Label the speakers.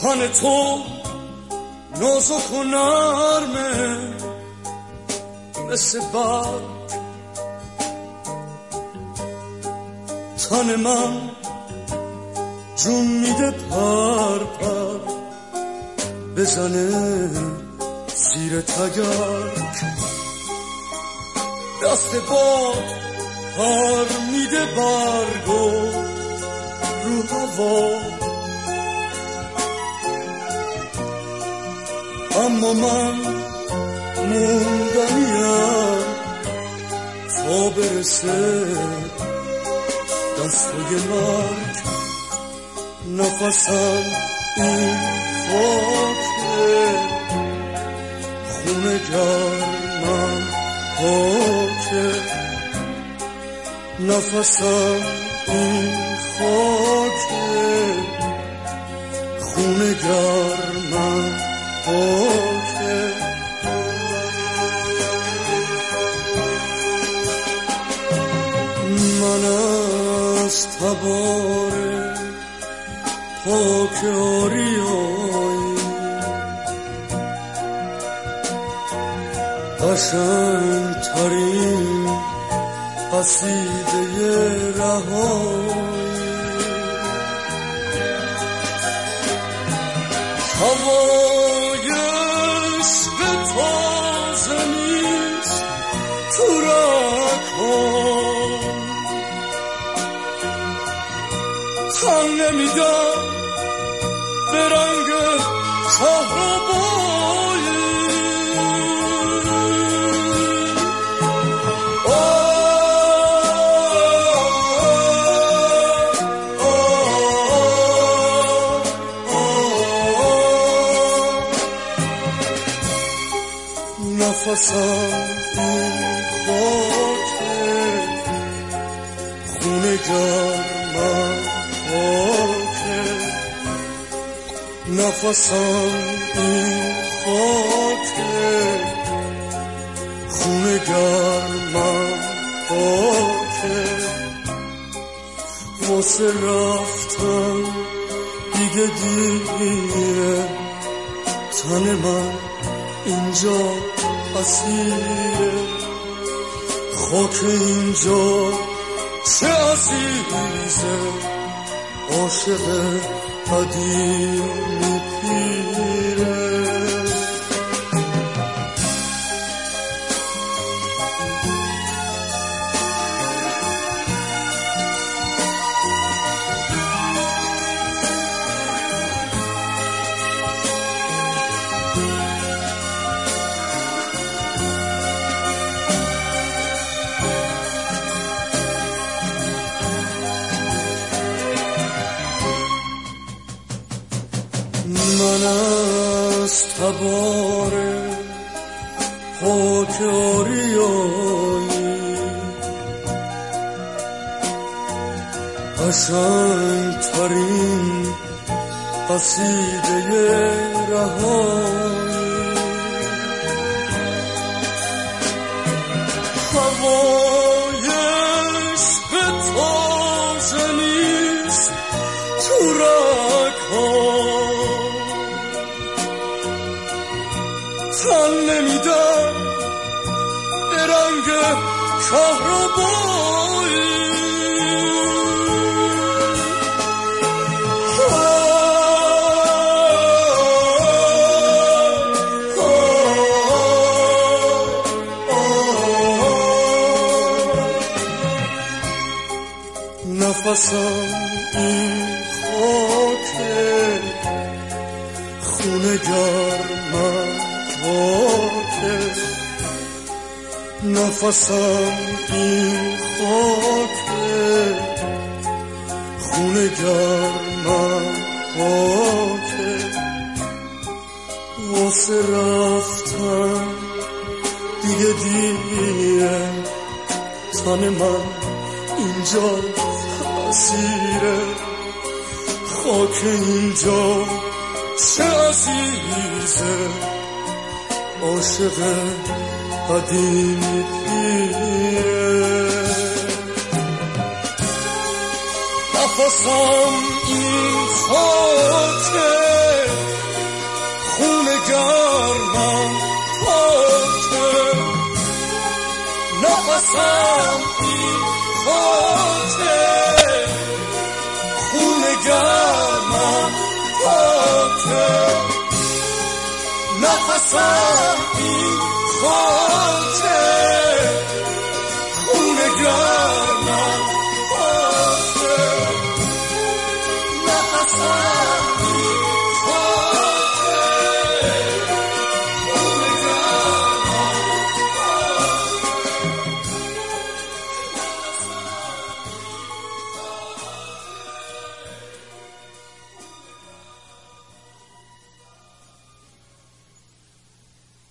Speaker 1: تن تو نازک و نرمه مثل برگ، تن من جون میده پر پر بزنه زیر تگرگ، دست باد پر میده برگو رو هوا، اما من موندنیم تا برسه دستای مرگ. نفسم این خاکه، خونه گرمم پاکه، نفسم این خاکه، خونه گرمم پاکه. من از تبار پاک آریایی قشنگ ترین قصیده رهایی، هوای عشق تازه نیست تو رگ‌هام، تن نمیدم به رنگ کهربایی، نفسم این خاکه، خونه گرمم پاکه، نفسم این خاکه، خونه گرمم پاکه. واسه رفتن دیگه دیره، تن من اینجا اسیره، خاک اینجا چه عزیزه، عاشق قدیمی پیره. من از تبار پاک آریایی قشنگ ترین قصیده رهایی، هوای عشق تازه نیست تو رگ‌هام، تن نمیدم به رنگ کهربایی، نفسم این خاکه، خونه گرمم پاکه، نفسم این خاکه، خونه گرمم پاکه. واسه رفتن دیگه دیره، تن من اینجا اسیره، خاک اینجا چه عزیزه، عاشق قدیمی پیره. نفسم این خاکه، گرمم خاطر، نفسم این خاطر، خون گرمم خاطر، نفسم این خاطر.